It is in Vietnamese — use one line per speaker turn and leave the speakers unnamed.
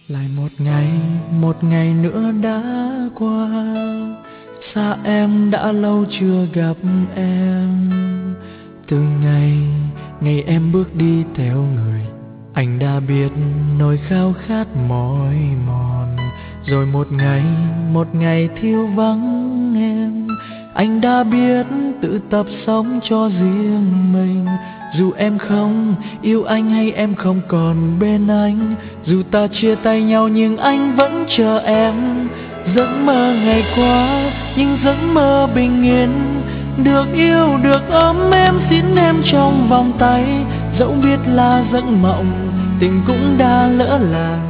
Lại một ngày nữa đã qua, xa em đã lâu chưa gặp em. Từ ngày em bước đi theo người, anh đã biết nỗi khao khát mỏi mòn. Rồi một ngày thiếu vắng em, anh đã biết tự tập sống cho riêng mình. Dù em không yêu anh hay em không còn bên anh, dù ta chia tay nhau nhưng anh vẫn chờ em. Giấc mơ ngày qua nhưng giấc mơ bình yên, được yêu được ấm em xin em trong vòng tay. Dẫu biết là giấc mộng tình cũng đã lỡ làng,